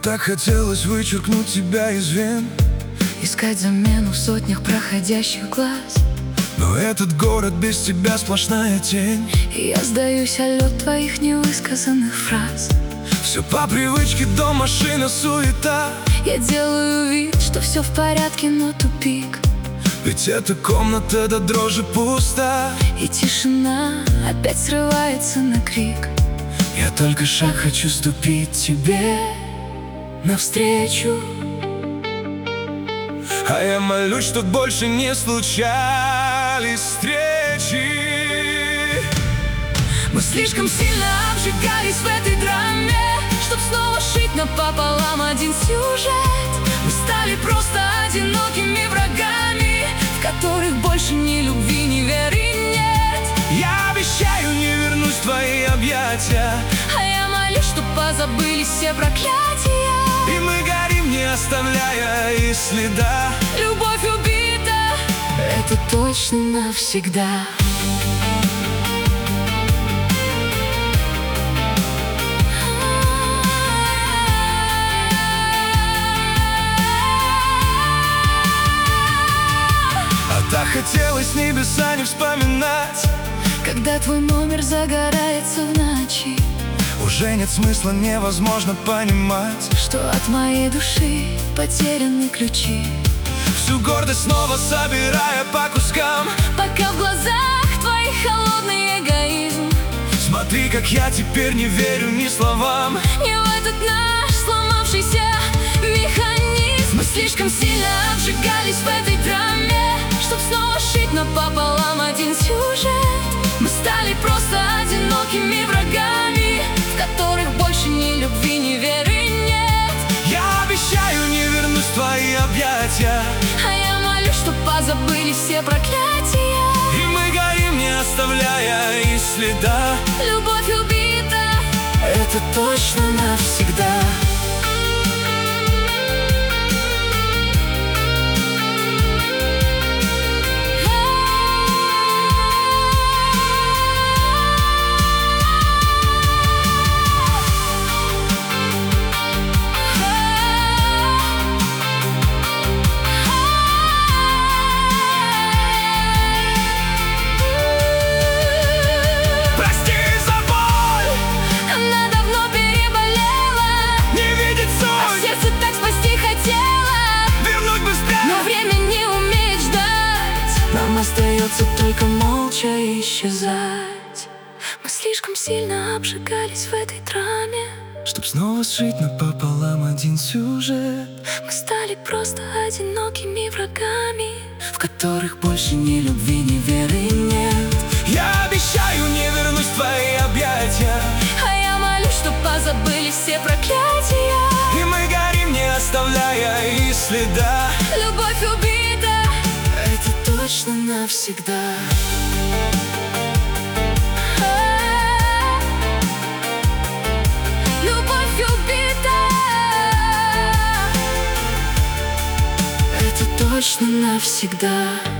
так хотелось вычеркнуть тебя из вен, искать замену в сотнях проходящих глаз. но этот город без тебя сплошная тень. И я сдаюсь о лед твоих невысказанных фраз. Все по привычке, дом, машина, суета. Я делаю вид, что все в порядке, но тупик. Ведь эта комната до дрожи пуста, И тишина опять срывается на крик. я только шаг хочу ступить тебе навстречу. А я молюсь, чтоб больше не случались встречи. Мы слишком сильно обжигались в этой драме, чтоб снова шить напополам один сюжет. Мы стали просто одинокими врагами, в которых больше ни любви, ни веры нет. Я обещаю, не вернусь в твои объятия, А я молюсь, чтоб позабылись все проклятия. и мы горим, не оставляя и следа. Любовь убита, это точно навсегда. А так хотелось небеса не вспоминать. Когда твой номер загорается в ночи, Уже нет смысла, невозможно понимать, что от моей души потеряны ключи. всю гордость снова собирая по кускам. Пока в глазах твоих холодный эгоизм. Смотри, как я теперь не верю ни словам. Не в этот наш сломавшийся механизм. Мы слишком сильно обжигались в этой драме, чтоб снова шить напополам один сюжет. Мы стали просто одинокими врагами, в которых больше ни любви, ни веры нет. Я обещаю, не вернусь в твои объятия, А я молюсь, чтоб позабыли все проклятия. и мы горим, не оставляя и следа. Любовь убита, Это точно навсегда. Прости за боль, она давно переболела, не видит а суть, сердце так спасти хотела. вернуть бы Но вспять. время не умеет ждать, нам остается только молча исчезать. Мы слишком сильно обжигались в этой драме, Чтоб снова сшить напополам один сюжет, мы стали просто одинокими врагами, в которых больше ни любви, ни веры нет. Я обещаю, не вернусь в твои объятия, а я молюсь, чтоб позабыли все проклятия. и мы горим, не оставляя и следа. Любовь убита, Это точно навсегда. любовь убита, Это точно навсегда.